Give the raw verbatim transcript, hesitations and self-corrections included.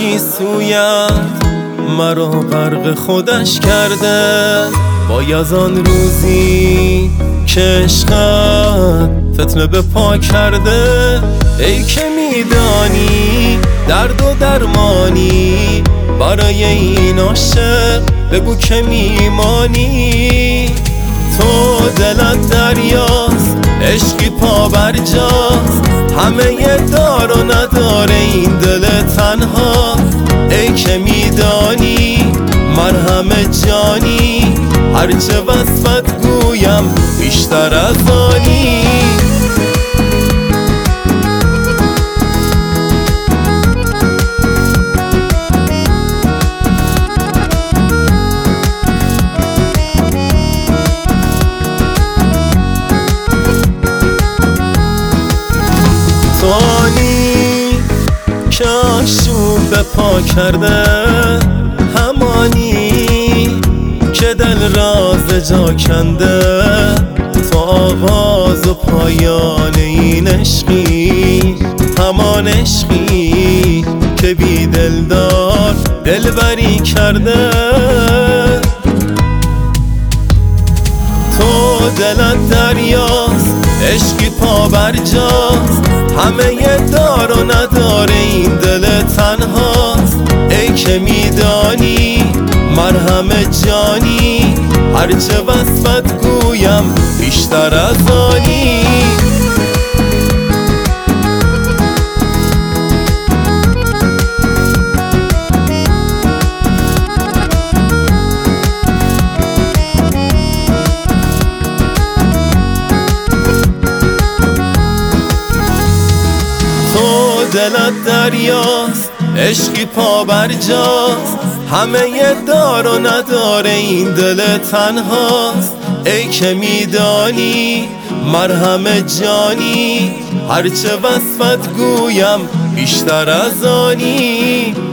گیسویت مرا غرق خودش کرده. باید آن روزی که عشقت فتنه به پا کرده. ای که میدانی درد و درمانی برای این عاشق بگو که میمانی. تو دلت دریاست، عشقی پا برجاست، همه یه دار و نداره این دل تنها. ای که میدانی مرهم جانی، هرچه وصفت گویم بیشتر از آنی. توانی که آشوب به پا کرده، همانی که دل راز جا کنده. تو آغاز و پایان این عشقی، همان عشقی که بی دلدار دلبری کرده. تو دلت دریاست، عشقی پا برجاست، همه یه دار و نداره این دل تنهاست. ای که میدانی مرهم جانی، هرچه وصفت گویم بیشتر از آنی. دلت دریاست، عشقی پا برجاست، همه یه دار و نداره این دل تنهاست. ای که میدانی مرهم جانی، هرچه وصفت گویم بیشتر از آنی.